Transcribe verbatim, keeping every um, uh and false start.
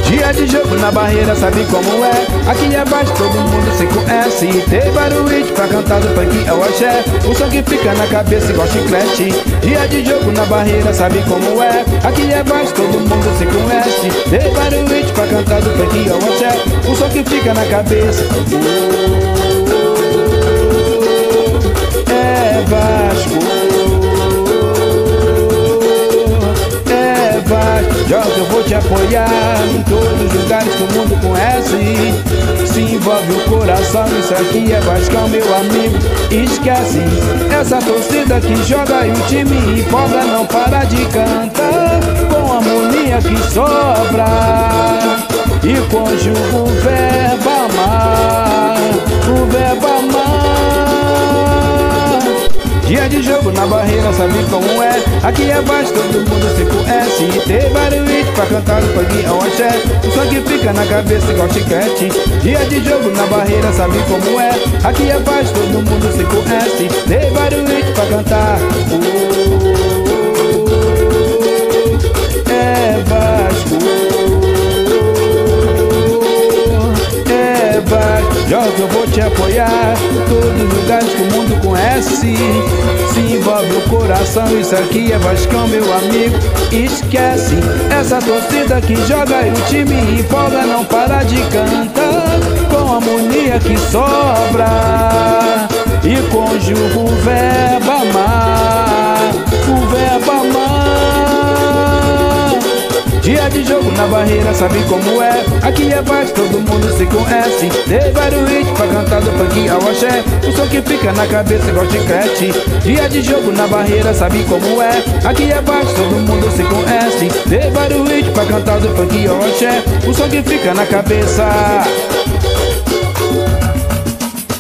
Dia de jogo na barreira, sabe como é? Aqui abaixo todo mundo se conhece. Tem barulho pra cantar do funk é o axé, o som que fica na cabeça igual chiclete. Dia de jogo na barreira, sabe como é? Aqui abaixo todo mundo se conhece. Tem barulho pra cantar do funk é o axé, o som que fica na cabeça. É Vasco, é Vasco. Joga, eu vou te apoiar em todos os lugares que o mundo conhece. Se envolve o coração, isso aqui é Vascão, meu amigo. Esquece essa torcida que joga e o time empolga, não para de cantar com a harmonia que sobra e conjuga o verbo amar, o verbo amar. Dia de jogo na barreira, sabe como é? Aqui é baixo, todo mundo se conhece. E tem barulho pra cantar o funk é o axé, o som que fica na cabeça igual chiclete. Dia de jogo na barreira, sabe como é? Aqui é baixo, todo mundo se conhece. Tem barulho pra cantar. Oh, é Vasco, é Vasco. Joga, eu vou te apoiar todos os lugares que o mundo conhece. Se envolve o coração, isso aqui é Vascão, meu amigo. Esquece essa torcida que joga e o time empolga, não para de cantar com a harmonia que sobra e conjuga o verbo amar, o verbo amar. Dia de jogo na barreira, sabe como é? Aqui é baixo, todo mundo se conhece. Tem vários hits pra cantar do funk ao axé, o som que fica na cabeça igual chiclete. Dia de jogo na barreira, sabe como é? Aqui é baixo, todo mundo se conhece. Tem vários hits pra cantar do funk ao axé, o som que fica na cabeça.